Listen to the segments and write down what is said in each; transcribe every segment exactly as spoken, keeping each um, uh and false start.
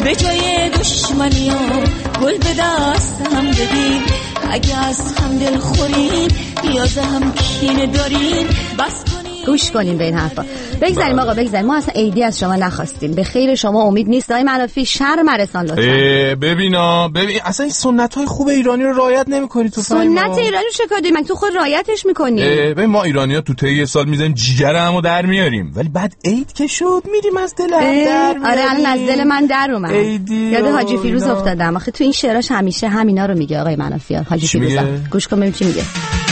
به جای دشمنی ها گل به دست هم بدین، اگه از هم دل خورین یا ز هم کینه دارین بس کنین. گوش کنیم به این حرفا. بگذاریم آقا بگذاریم، ما اصلا عیدی از شما نخواستیم، به خیر شما امید نیست. آقای منافی شرم رسان لطفا. ببینا ببین اصلا این سنت‌های خوب ایرانی رو رعایت نمی‌کنی تو. سنت ایرانی چه کاری؟ من تو خود رعایتش می‌کنی. ببین ما ایرانی‌ها تو طی سال می‌ذاریم جیگرمو در میاریم، ولی بعد عید که شد میریم از دل هم در میاریم. آره الان از دل من در اومد. یاد حاجی فیروز افتادم. آخه تو این شعراش همیشه همینا رو میگه آقای منافی. حاجی فیروز گوش کن ببین چی میگه.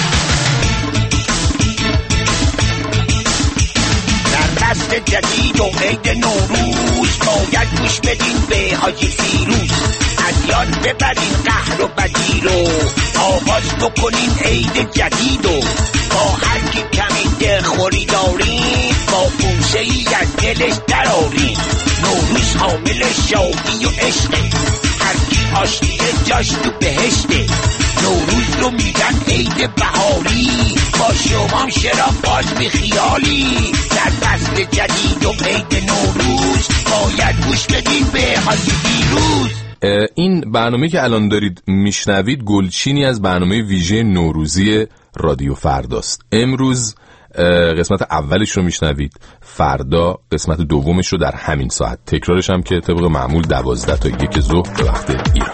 جدید و عید نوروز باید گوش بدین به حاجی فیروز، از یاد ببرین قهر و بدی رو، آغاز بکنین عید جدید و با هر کی کمی دلخوری دارین با بوسه ای از دلش درارین. نوروز حامل شادی و عشقه، هر کی آشتیه جاش تو بهشته. نوروز رو میگن عید بهاری، با شما چرا باز بی خیالی. در فصل جدید و عید نوروز باید گوش بدین به حاجی فیروز. این برنامه که الان دارید میشنوید گلچینی از برنامه ویژه نوروزی رادیو فرداست. امروز قسمت اولش رو میشنوید، فردا قسمت دومش رو در همین ساعت، تکرارش هم که طبق معمول دوازده تا یک ظهر به وقت ایران.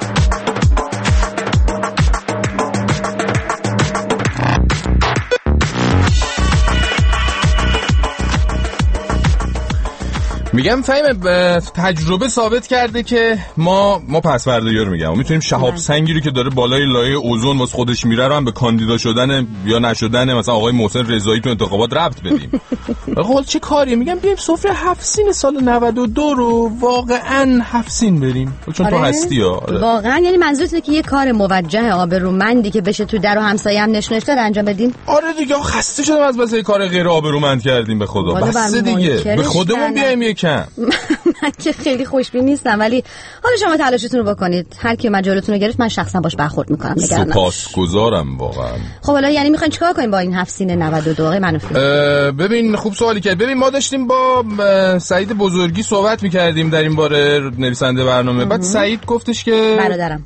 میگم فهیم تجربه ثابت کرده که ما ما پسورداری رو میگم میتونیم شهاب سنگی رو که داره بالای لایه اوزون واسه خودش میره رو هم به کاندیدا شدن یا نشدن مثلا آقای محسن رضایی تو انتخابات ربط بدیم. حالا چه کاری؟ میگم بیایم سفره هفت سین سال نود و دو رو واقعا هفت سین بریم، چون آره؟ تو هستی ها. آره. واقعا یعنی منظورته که یه کار موجه آبرومندی که بشه تو در و همسایه هم نشون داد انجام بدیم؟ آره دیگه خسته شدم از بس کار غیر آبرومند کردیم به خدا. بس دیگه به خودمون بیایم یکم. من که خیلی خوشبین نیستم، ولی حالا شما تلاشتون رو بکنید. هر کی مجالتون رو گرفت من شخصا باش برخورد میکنم. نگران نباش. سپاسگزارم واقعا. خب حالا یعنی میخواین چیکار کنیم با این هفت سین نود و دو آقای منافی؟ ببین خوب سوالی کرد. ببین ما داشتیم با سعید بزرگی صحبت میکردیم در این باره، نویسنده برنامه. بعد سعید گفتش که برادرم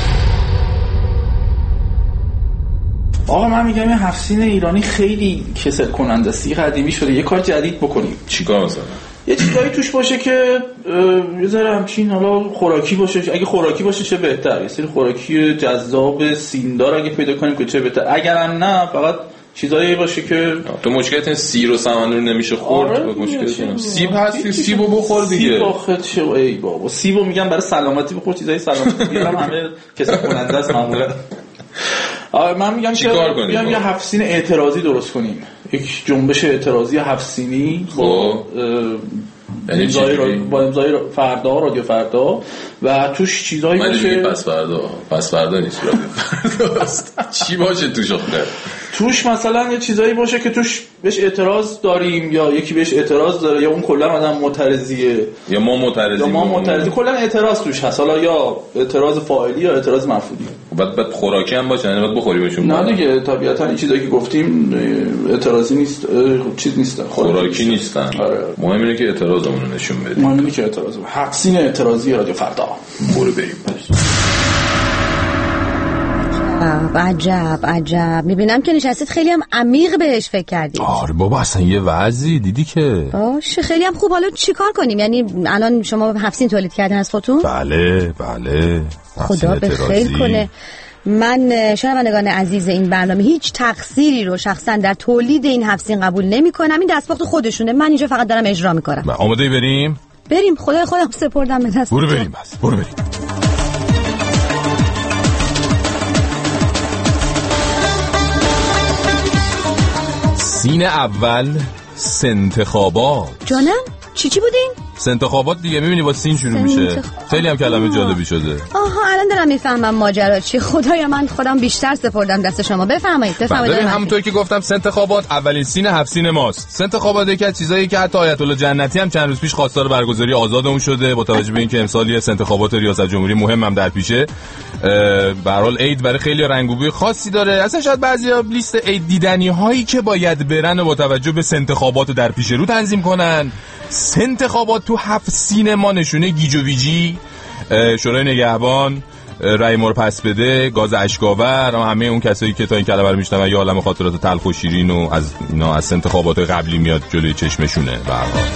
آقا من میگم این هفت سین ایرانی خیلی کسل کننده است، قدیمی شده، یه کار جدید بکنیم. چیکار مثلا؟ یه چیزایی توش باشه که یه ذره همچین حالا خوراکی باشه. اگه خوراکی باشه چه بهتر، یه سری خوراکی جذاب سیندار اگه پیدا کنیم که چه بهتر. اگرم نه فقط چیزایی باشه که تو مشکلت سیر و سمنو نمیشه خورد. آره مشکلت سیب هست، سیبو بخور دیگه. سیب آخه چه ای بابا، سیبو میگم برای سلامتی بخور، چیزای سلامتی میگم همه کسل کننده است معمولا. آره من میگم که بیام یه هفت سین اعتراضی درست کنیم، یک جنبش اعتراضی هفت سینی با امضای با امضای فردا، رادیو فردا و توش چیزایی باشه. پس فردا پس فردا نیست رادیو فرداست. چی باشه توش آخه؟ توش مثلا یه چیزایی باشه که توش بهش اعتراض داریم یا یکی بهش اعتراض داره یا اون کلا آدم معترضیه یا ما معترضیم یا ما معترضی، کلا اعتراض توش هست، حالا یا اعتراض فاعلی یا اعتراض مفعولی. بعد بعد خوراکی هم باشه، یعنی بعد بخوریمشون. نه دیگه طبیعتا این چیزایی که گفتیم اعتراضی نیست، چیز نیستن، خوراکی نیستن. آره. مهم اینه که اعتراضمون رو نشون بدیم. مهم اینه که اعتراض هفت سین اعتراضی رادیو فردا. برو بریم. عجب عجب، میبینم که نشستید خیلی هم عمیق بهش فکر کردید. آره بابا اصلا یه وضعی دیدی که باشه خیلی هم خوب. حالا چیکار کنیم؟ یعنی الان شما هفت سین تولید کردن از خودتون؟ بله بله خدا به خیر کنه. من شنوندگان عزیز این برنامه هیچ تقصیری رو شخصا در تولید این هفت سین قبول نمی‌کنم. این دستپخت خودشونه، من اینجا فقط دارم اجرا می‌کنم. آماده بریم؟ بریم. خدای خودم سپردم به دست. برو بریم بس. برو بریم. سین اول سنتخابات. جانم چی چی بودین؟ سنتخابات دیگه، میبینی با سین شروع میشه. خیلی هم کلمه جالبی شده. آها الان دارم میفهمم ماجرا چی. خدایا من خودم بیشتر سپردم دست شما. بفرمایید بفرمایید. ببین همونطور که گفتم سنتخابات اولین سین هفت سین ماست. سنتخابات یکی از چیزایی که حتی آیت الله جنتی هم چند روز پیش خواستار برگزاری آزاد اون شده با توجه به اینکه امسال یه سنتخابات ریاست جمهوری مهم هم در پیشه. به هر حال عید برای خیلی رنگ و بوی خاصی داره. اصلا شاید بعضیا لیست عید دیدنی هایی که باید برن و با توجه به سنتخابات در پیش رو تنظیم کنن. سنتخابات تو هفت سینما نشونه گیج و ویجی، شورای نگهبان، رای ما رو پس بده، گاز اشکاور، همه اون کسایی که تا این کلمه رو میشنون یا عالم خاطرات تلخ و شیرین و از اینا از انتخابات قبلی میاد جلوی چشمشونه. به هر حال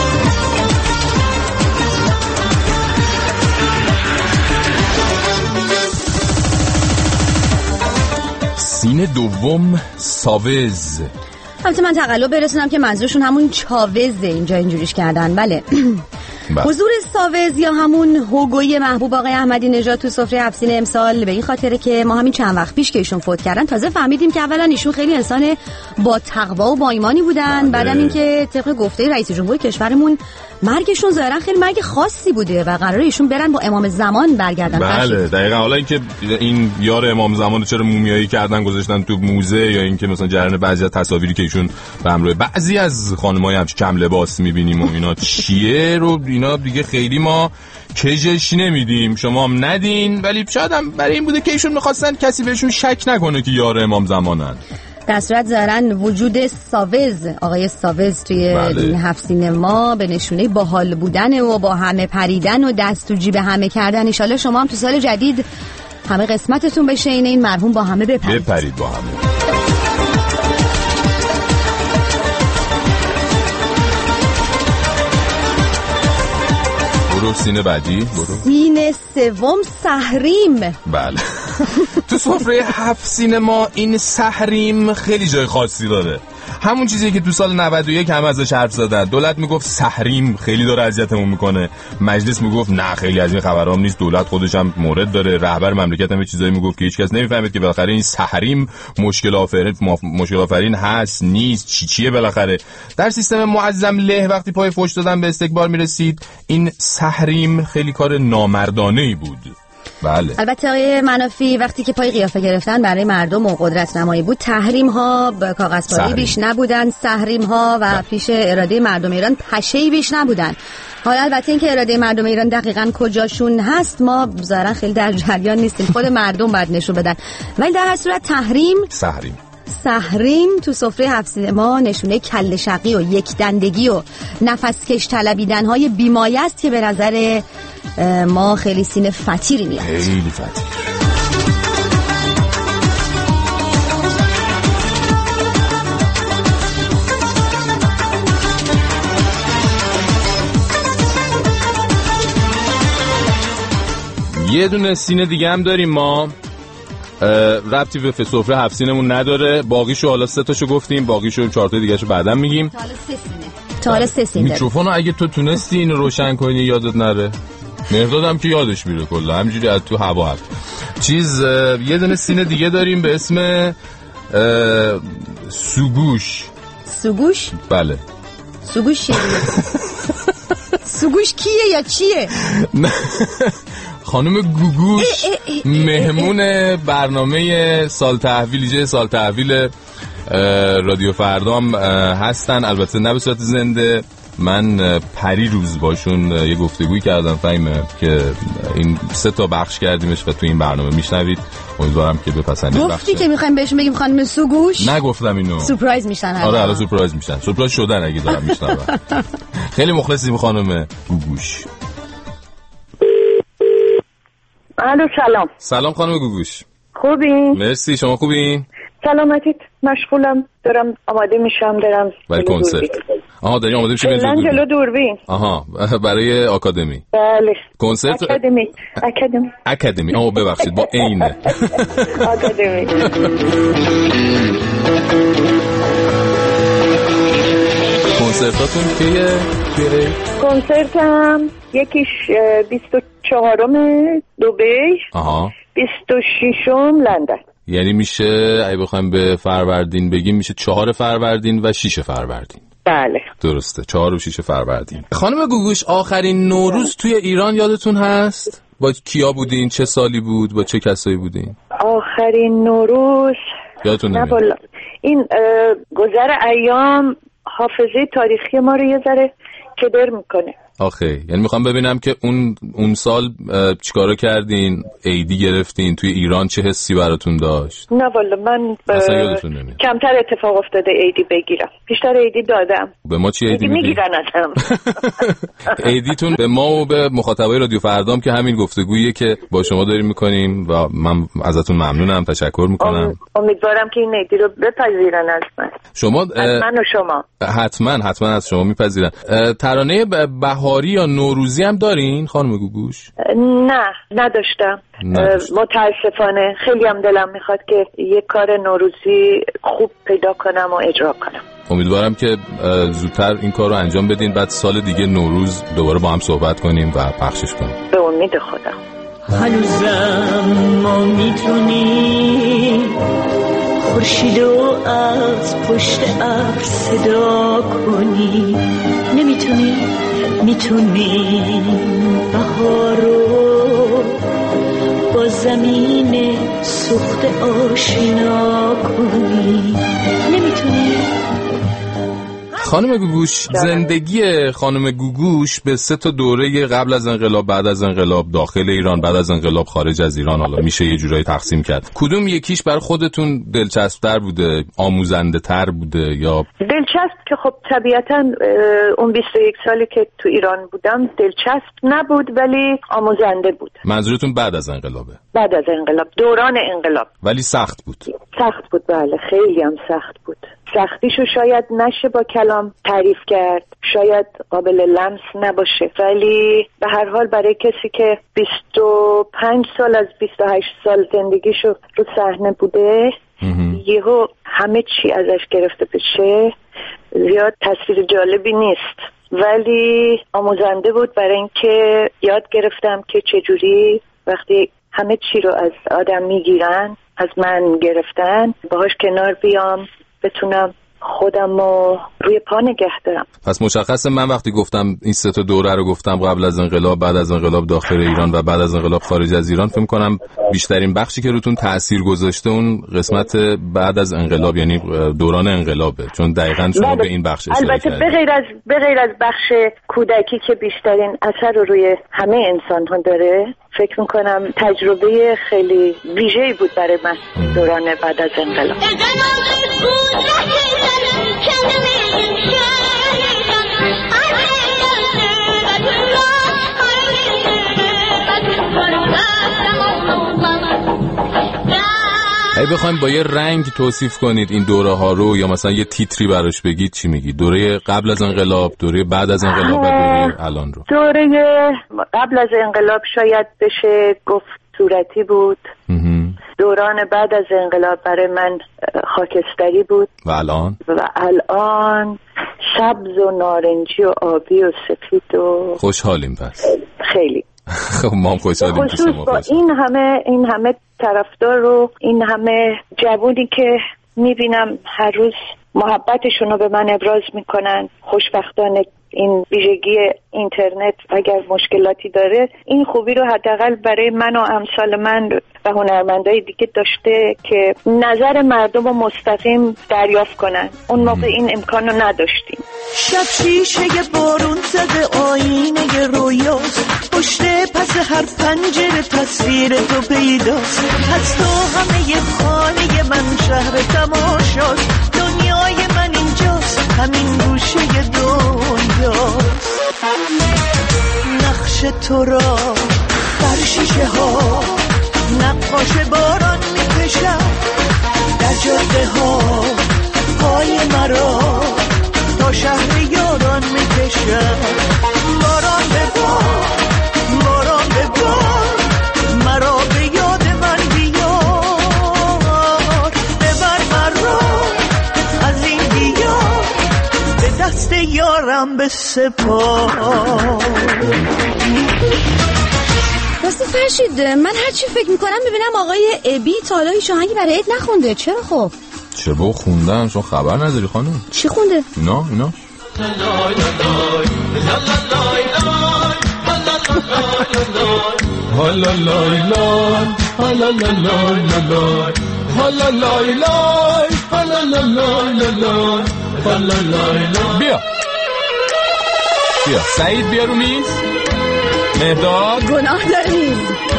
سین دوم ساوز. البته من تقلب برسونم که منظورشون همون چاوزه، اینجا اینجوریش کردن. بله. حضور ساوز یا همون هوگوی محبوب آقای احمدی نژاد تو سفره هفت سین امسال به این خاطره که ما همین چند وقت پیش که ایشون فوت کردن تازه فهمیدیم که اولا ایشون خیلی انسان با تقوا و با ایمانی بودن، بعدم اینکه طبق گفته رئیس جمهور کشورمون مرگشون ظاهرا خیلی مرگ خاصی بوده و قراره ایشون برن با امام زمان برگردن. بله دقیقاً. حالا اینکه این یار امام زمان چرا مومیایی کردن گذاشتن تو موزه، یا اینکه مثلا جریان بعضی از تصاویری که ایشون به همراه بعضی از خانم‌های همش کم لباس می‌بینیم و اینا چیه رو اینا دیگه خیلی ما کجش نمیدیم، شما هم ندین، ولی شاید هم برای این بوده که ایشون می‌خواستن کسی بهشون شک نکنه که یار امام زمانن. در صورت ظاهرا وجود ساوز، آقای ساوز توی بله. این هفت سینما به نشونه باحال بودن و با همه پریدن و دست تو جیب همه کردن. ان شاءالله شما هم تو سال جدید همه قسمتتون بشه این این مرحوم با همه بپرید بپرید با همه. برو سینه بعدی. برو سینه سوم سحریم. بله تو سفره هفت سینما این سحریم خیلی جای خاصی داره. همون چیزی که تو سال نود و یک هم ازش حرف زدن. دولت میگفت سحریم خیلی داره اذیتمون میکنه، مجلس میگفت نه خیلی از این خبرام نیست، دولت خودش هم مورد داره، رهبر مملکت هم یه چیزایی میگفت که هیچ کس نمیفهمید که بالاخره این سحریم مشکل آفرین مشکل آفرین هست نیست چی چیه. بالاخره در سیستم معظم له وقتی پای فوش دادن به استکبار میرسید، این سحریم خیلی کار نامردانه‌ای بود. بله. البته آقای منافی وقتی که پای قیافه گرفتن برای مردم و قدرت نمایی بود، تحریم ها به کاغذ پاره بیش نبودن، سحریم ها و بله. پیش اراده مردم ایران پشه‌ای بیش نبودن. حالا البته این که اراده مردم ایران دقیقاً کجاشون هست ما ظاهرا خیلی در جریان نیستیم، خود مردم باید نشون بدن. ولی در هر صورت تحریم سحریم سحریم تو سفره هفت سینما نشونه کله شقی و یک دندگی و نفس کش طلبیدن های بیمایه است که به نظر ما خیلی سینه فتیری میاد. خیلی فتیر. یه دونه سینه دیگه هم داریم ما، ربطی به سفره هفت سینمون نداره، باقیشو حالا سه تاشو گفتیم، باقیشو چهار تا دیگه‌شو بعداً میگیم. تا حالا سه سینه. تا حالا سه سینه. میکروفونو اگه تو تونستی اینو روشن کنی یادت نره. مردادم که یادش میره کلا همینجوری از تو هوا هست. چیز یه دونه سینه دیگه داریم به اسم سوگوش. سوگوش؟ بله. سوگوش چیه؟ سوگوش کیه یا چیه؟ خانم گوگوش مهمون برنامه سال تحویل جه سال تحویل رادیو فردام هستن، البته نه به صورت زنده. من پری روز باشون یه گفتگوی کردم فهمه که این سه تا بخش کردیمش و تو این برنامه میشنوید، امیدوارم که بپسندید. گفتی که میخوایم بهش بگیم خانم سوگوش؟ نگفتم اینو. سورپرایز میشن. آره الان سورپرایز میشن، سورپرایز شدن اگه دارم میشنوم. خیلی مخلصیم خانم گوگوش. الو سلام. سلام خانم گوگوش. خوبین؟ مرسی، شما خوبین؟ سلامتید. مشغولم، دارم آماده میشم دارم برای کنسرت. آها داریم آماده میشیم برای جلو دوربین. آها برای آکادمی. بله. کنسرت آکادمی. آکادمی. آکادمی. آها ببخشید با عینه. آکادمی. کنسرتاتون کیه؟ کیه؟ کنسرتم یکیش بیست و چهارم دبی. آها. بیست و ششم لندن. یعنی میشه اگه بخوایم به فروردین بگیم میشه چهار فروردین و شش فروردین. بله درسته، چهار و شش فروردین. خانم گوگوش آخرین نوروز توی ایران یادتون هست؟ با کیا بودین؟ چه سالی بود؟ با چه کسایی بودین؟ آخرین نوروز یادتون نمیاد؟ این گذر ایام حافظه تاریخی ما رو یه ذره کدر میکنه. آخه یعنی میخوام ببینم که اون اون سال چیکارا کردین؟ عیدی گرفتین توی ایران، چه حسی براتون داشت؟ نه والا من ب... کمتر اتفاق افتاده عیدی بگیرم، بیشتر عیدی دادم. به ما چی عیدی میگیرن ازم؟ عیدیتون به ما و به مخاطبای رادیو فردام که همین گفتگوییه که با شما داریم میکنیم و من ازتون ممنونم، تشکر میکنم. امیدوارم که این عیدی رو بپذیرن از من. شما از من و شما حتما حتما از شما میپذیرن. ترانه بهاری یا نوروزی هم دارین خانم گوگوش؟ نه نداشتم. نداشت. متاسفانه خیلی هم دلم میخواد که یک کار نوروزی خوب پیدا کنم و اجرا کنم. امیدوارم که زودتر این کار رو انجام بدین، بعد سال دیگه نوروز دوباره با هم صحبت کنیم و پخشش کنیم. به امید خدا. هنوزم ما میتونیم خورشید و از پشت ابر صدا کنی، نمیتونی میتونی بهار رو با زمین سوخت آشنا کنی، نمیتونی. خانم گوگوش، زندگی خانم گوگوش به سه تا دوره قبل از انقلاب، بعد از انقلاب، داخل ایران، بعد از انقلاب خارج از ایران، حالا میشه یه جورایی تقسیم کرد. کدوم یکیش بر خودتون دلچسب‌تر بوده، آموزنده‌تر بوده یا دلچسب؟ که خب طبیعتاً اون بیست و یک سالی که تو ایران بودم دلچسب نبود ولی آموزنده بود. منظورتون بعد از انقلابه؟ بعد از انقلاب، دوران انقلاب. ولی سخت بود. سخت بود بله، خیلی هم سخت بود. سختیشو شاید نشه با کلام تعریف کرد، شاید قابل لمس نباشه، ولی به هر حال برای کسی که بیست و پنج سال از بیست و هشت سال زندگیشو رو صحنه بوده، یهو همه چی ازش گرفته بشه، زیاد تصویر جالبی نیست، ولی آموزنده بود برای اینکه یاد گرفتم که چجوری وقتی همه چی رو از آدم میگیرن، از من گرفتن، باهاش کنار بیام، بتونم خودم رو روی پا نگه دارم. پس مشخصه من وقتی گفتم این سه تا دوره رو گفتم، قبل از انقلاب، بعد از انقلاب داخل ایران و بعد از انقلاب خارج از ایران، فکر کنم بیشترین بخشی که روتون تأثیر گذاشته اون قسمت بعد از انقلاب، یعنی دوران انقلابه، چون دقیقاً شما به این بخش اشاره کردید. البته به غیر از به غیر از بخش کودکی که بیشترین اثر رو روی همه انسان ها داره، فکر میکنم تجربه خیلی ویژه‌ای بود برای من دوران بعد از انقلاب. اگه بخوایم با یه رنگ توصیف کنید این دوره ها رو، یا مثلا یه تیتری براش بگید، چی میگید؟ دوره قبل از انقلاب، دوره بعد از انقلاب و دوره الان رو؟ دوره قبل از انقلاب شاید بشه گفت صورتی بود. دوران بعد از انقلاب برای من خاکستری بود. و الان؟ و الان سبز و نارنجی و آبی و سفید و خوشحالیم. پس خیلی خب ما هم خوشحالیم که شما با این همه این همه طرفدار رو، این همه جوونی که میبینم هر روز محبتشون رو به من ابراز میکنن. خوشبختانه این ویژگی اینترنت اگر مشکلاتی داره، این خوبی رو حداقل برای من و امثال من و هنرمندای دیگه داشته که نظر مردم رو مستقیم دریافت کنن. اون موقع این امکان رو نداشتیم. شب شیشه بارون زده آینه رویاست، پشت پس هر پنجره تصویر تو پیداست. از تو همه خانه من شهر تماشاست، دنیای من اینجاست، همین گوشه دنیاست. نقش تو را بر شیشه ها نقاش باران میکشم، در جاده ها پای مرا تا شهر یاران میکشم. باران به بار، باران به بار، مرا به یاد من بیار. ببر مرا از این دیار، به دست یارم بسپار. راستی فرشید، من هرچی فکر میکنم ببینم آقای ابی تا حالا هیچ آهنگی برای عید نخونده. چرا خب؟ چه با خوندن؟ شما خبر نداری خانم؟ چی خونده؟ اینا اینا حالا لای لای حالا لای لای حالا لای لای حالا لای لای حالا لای لای. بیا بیا سعید بیا رو میز. مهداد گناه داره میز.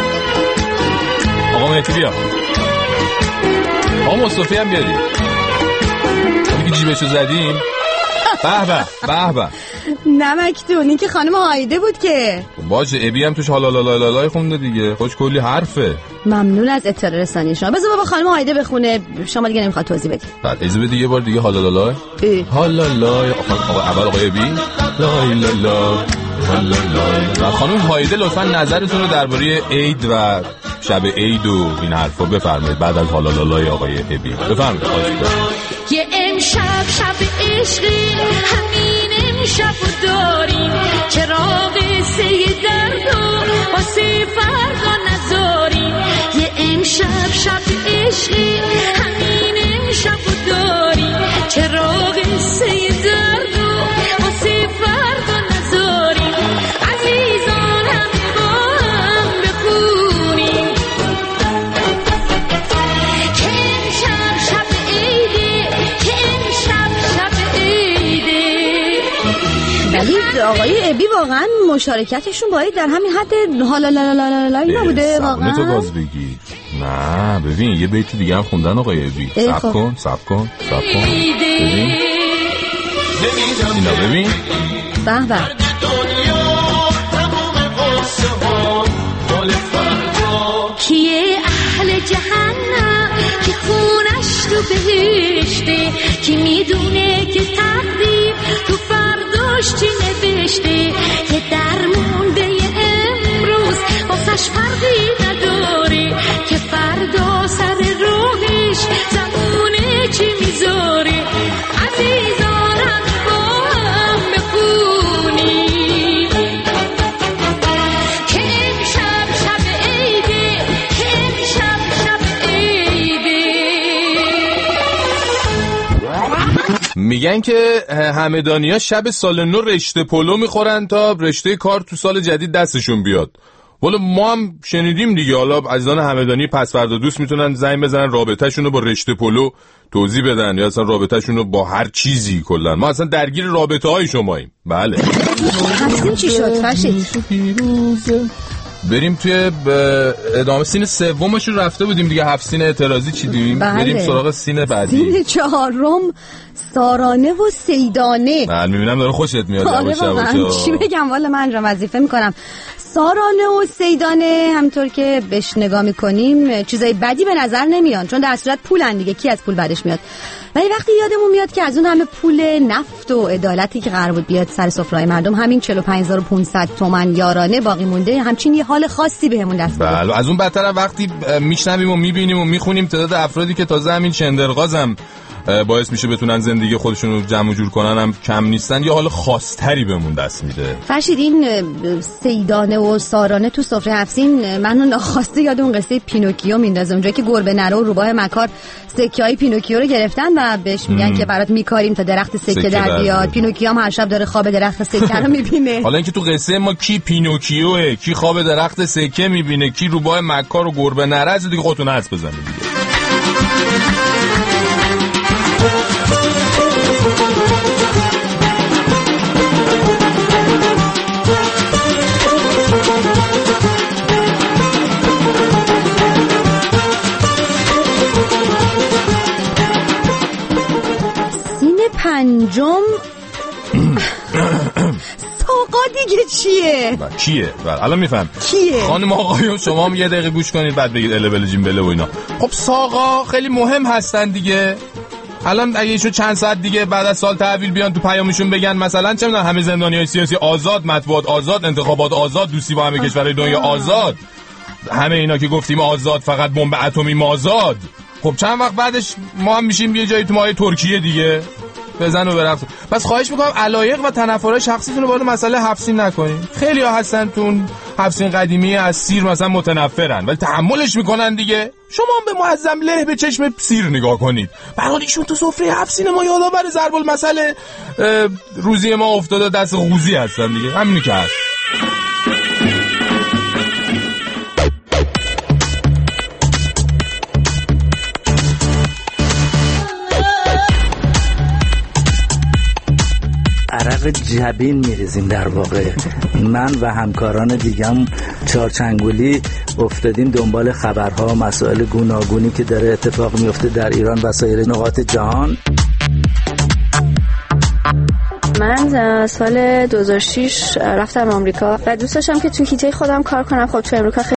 آقا مهدی بیا. آقا مصطفی هم بیادی. دیگه جیبشو زدیم. به به به به. نمکتون این که خانم هایده بود که باشه. ابی هم توش هالالالالای خونده دیگه. خوش کلی حرفه. ممنون از اطلاع رسانی شما. بذار بابا خانم هایده بخونه، شما دیگه نمیخواد توضیح بدید. بعد اجازه بده یه بار دیگه هالالالای. هالالای. آقا اول آقای ابی. لای لالا هالالای. خانم هایده لطفا نظرتون رو درباره عید و شب عید و این حرفا بفرمایید بعد از هالالالای آقای ابی. بفرمایید. یه امشب شب عشقی همین امشب داریم، چراغ سه درد و واسه فردا نذاریم. یه امشب شب عشقی همین امشب داریم، چراغ سه درد و واسه فردا نذاریم. عزیزان هم با هم بخونیم که امشب شب عیده، که امشب شب عیده. ولی آقای ابی واقعا مشارکتشون باید در همین حد حالا لا لا لا لا نبوده واقعا. تو باز بگی. نه ببین یه بیت دیگه هم خوندن آقای ابی. صبر کن صبر کن صبر کن. ببین اینا ببین. به به. کیه اهل جهنم که خونش تو بهشته، کی میدونه که تقدیر تو فرداش چی نوشته، که درمون به امروز واسش فرقی نداره، که فردا سر روحش زمونه چی میذاره. عزیزانم با هم بخونیم که امشب شب عیده، که امشب شب عیده. میگن که همدانی‌ها شب سال نو رشته پلو میخورن تا رشته کار تو سال جدید دستشون بیاد. والا ما هم شنیدیم دیگه. حالا عزیزان همدانی پس فردا دوست میتونن زنگ بزنن رابطه‌شون رو با رشته پلو توضیح بدن یا اصلا رابطه‌شون رو با هر چیزی کلا. ما اصلا درگیر رابطه‌های شماییم. بله. هستیم چی شد فرشید؟ بریم توی ادامه سین سومشون رفته بودیم دیگه. هفت سین اعتراضی چیدیم. بله. بریم سراغ سین بعدی. سین چهارم سارانه و سیدانه. من میبینم داره خوشت میاد. آره واقعا چی بگم والا من را وظیفه میکنم. سارانه و سیدانه همطور که بهش نگاه میکنیم چیزای بدی به نظر نمیان، چون در صورت پولن دیگه. کی از پول بعدش میاد؟ ولی وقتی یادمون میاد که از اون همه پول نفت و عدالتی که قرار بود بیاد سر سفره‌های مردم همین چهل و پنج هزار و پانصد تومان یارانه باقی مونده، همچین یه حال خاصی بهمون دست میده. بله. از اون بدتر وقتی میشنویم و میبینیم و میخونیم تعداد افرادی که تازه همین شندرغازم باعث میشه بتونن زندگی خودشون رو جمع جور کنن هم کم نیستن، یه حال خاص‌تری بهمون دست میده. فرشید این سیدانه و سارانه تو سفره هفسین منو ناخواسته یاد اون قصه پینوکیو میندازه، اونجایی که گربه نره و روباه مکار سکه‌های پینوکیو رو گرفتن و بهش میگن ام. که برات میکاریم تا درخت سکه, سکه در بیاد. پینوکیو هم هر شب داره خواب درخت سکه رو میبینه. حالا اینکه تو قصه ما کی پینوکیوه، کی خواب درخت سکه میبینه، کی روباه مکار و گربه نره، از دیگه خودتون حدس بزنید دیگه. پنجم ساقا دیگه چیه؟ کیه؟ بله الان میفهم کیه؟ خانم آقایون شما هم یه دقیقه گوش کنید بعد بگید اله بله جیم بله و اینا. خب ساقا خیلی مهم هستن دیگه. الان اگه ایشون چند ساعت دیگه بعد از سال تحویل بیان تو پیامشون بگن مثلا چه میدونم همه زندانیای سیاسی آزاد، مطبوعات آزاد، انتخابات آزاد، دوستی با همه کشورهای دنیا آزاد، همه اینا که گفتیم آزاد، فقط بمب اتمی مازاد. خب چند وقت بعدش ما هم میشیم یه جایی تو ماهای ترکیه دیگه. بزن و برفت. پس خواهش میکنم علایق و تنفرهای شخصیتون رو وارد مسئله حبسین نکنین. خیلی ها هستن تو حبسین قدیمی از سیر مثلا متنفرن ولی تحملش میکنن دیگه. شما هم به معظم له به چشم سیر نگاه کنید. به حال ایشون تو سفره حبسین ما یادآور ضرب المثل روزی ما افتاده دست قوزی هستن دیگه. همینی که هست. عرق عرق جبین میریزیم در واقع. من و همکاران دیگم چارچنگولی افتادیم دنبال خبرها، مسائل گوناگونی که داره اتفاق میفته در ایران و سایر نقاط جهان. من سال دو هزار و شش رفتم آمریکا و دوست داشتم که تو هیته خودم کار کنم. خب تو آمریکا